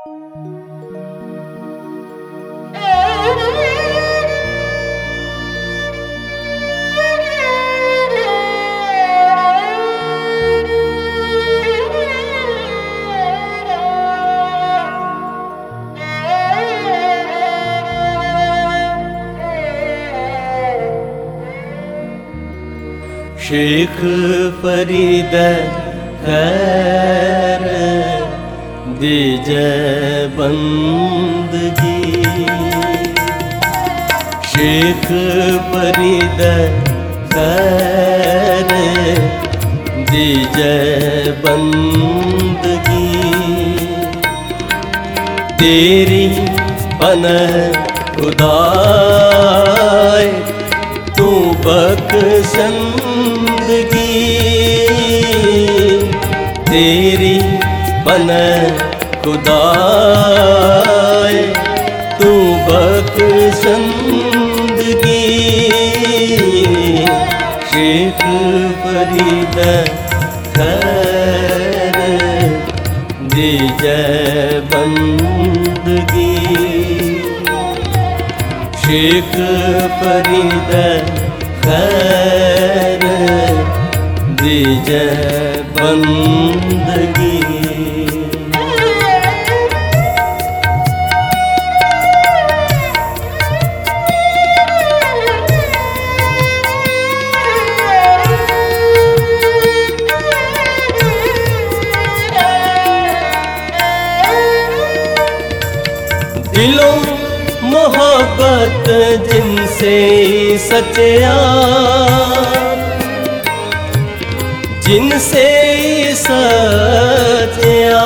शेख फरीद खैर दीजे बंदगी, शेख फरीद खैर दीजे बंदगी। तेरी पनाह खुदाए तू बख्शंदगी, तेरी पनाह खुदाए तू बख्शंदगी। शेख फरीद खैर दीजे बंदगी, शेख फरीद खैर दीजे बंदगी। दिलों मोहब्बत जिनसे सचया, जिनसे सचया,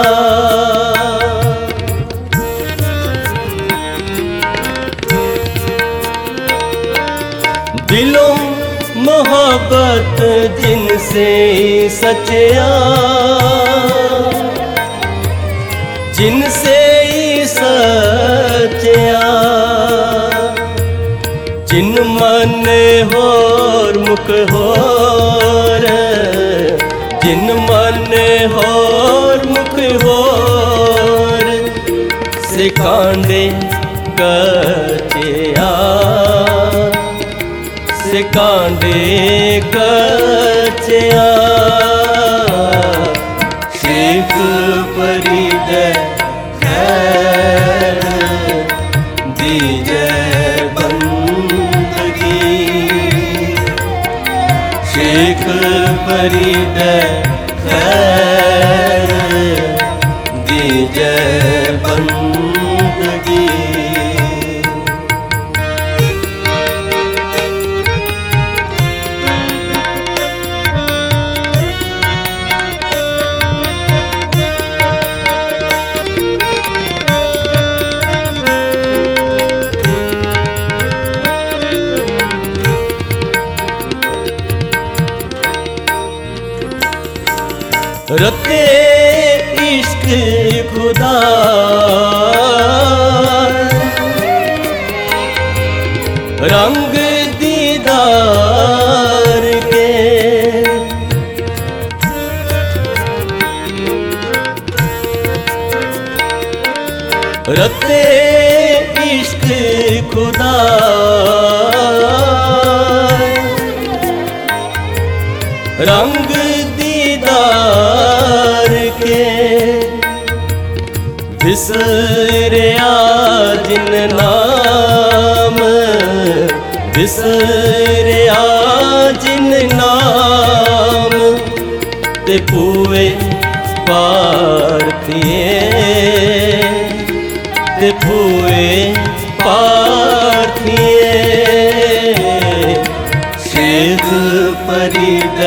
दिलों मोहब्बत जिनसे सचया, जिनसे सचया। जिन मन होर मुख होर, जिन मन होर मुख होर, से कांडे कचया, से कांडे कचया। शेख फरीद खैर दीजे बंदगी, शेख फरीद खैर दीजे बंदगी। रते इश्क खुदा रंग दीदार के, रते इश्क खुदा रंग दीदार के। बिसरिया जिन नाम, बिसरिया जिन नाम, ते पूए पार्थिए, ते पूए पार्थिए। शेख फरीद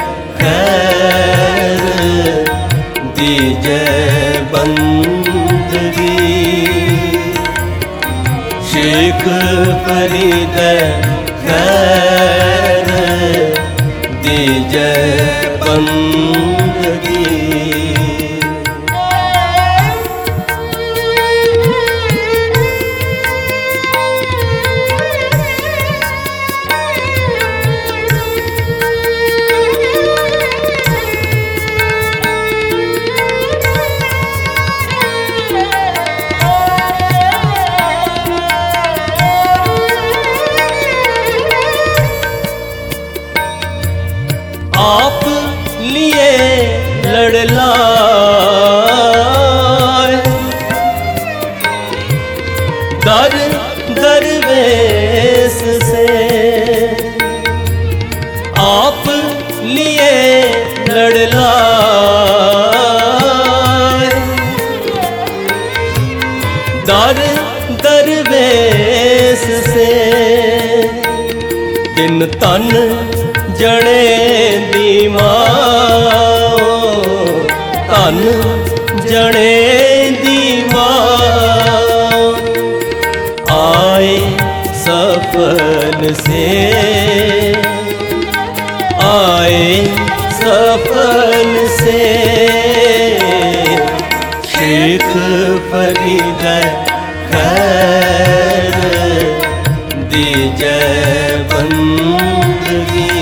खैर दीजे बंदगी, शेख फरीद खैर दीजे बंदगी। दर दरवेश से तिन तन जड़े दी माँ तन जड़े दी माँ आए सफल से आए सफल से शेख फरीद खैर दीजे बंदगी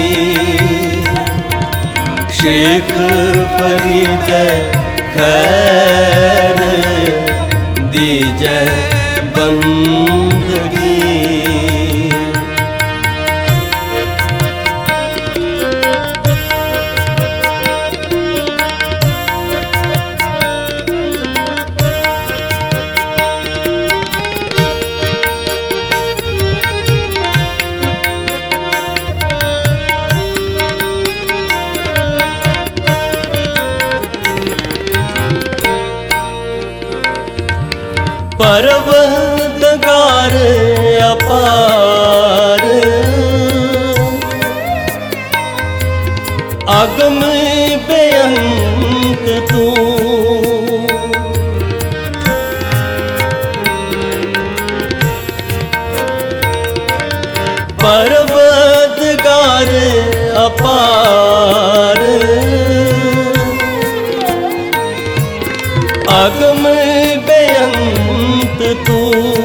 शेख फरीद खैर दीजे बंदगी। परवरदिगार अपार अगम बेअंत तू परवरदिगार अपार अगम बेअंत तू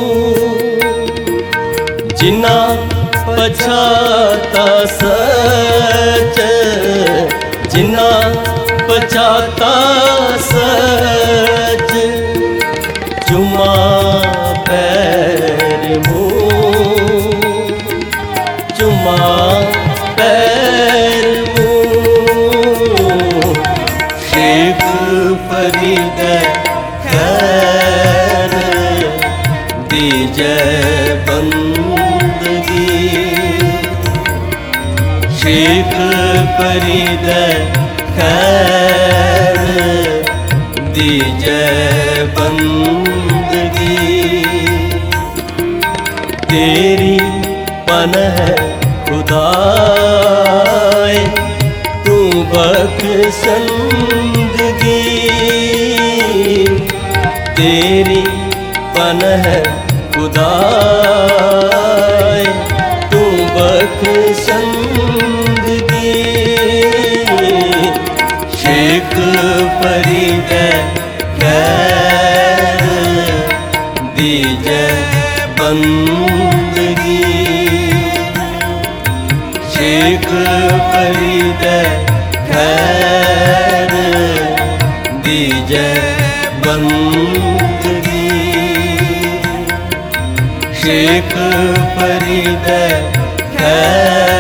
जिना पछाता सच जिना पछाता सच चुमा पैर मुँह चुमा पैर मुँह शेख फरीद खैर दीजे बंदगी शेख फरीद खैर दीजे बंदगी। तेरी पनह खुदाए तू बख्शंदगी तेरी पनह खुदाए तू बख्शंदगी शेख फरीद खैर दीजे बंदगी शेख फरीद खैर दीजे बंदगी शेख फरीद खैर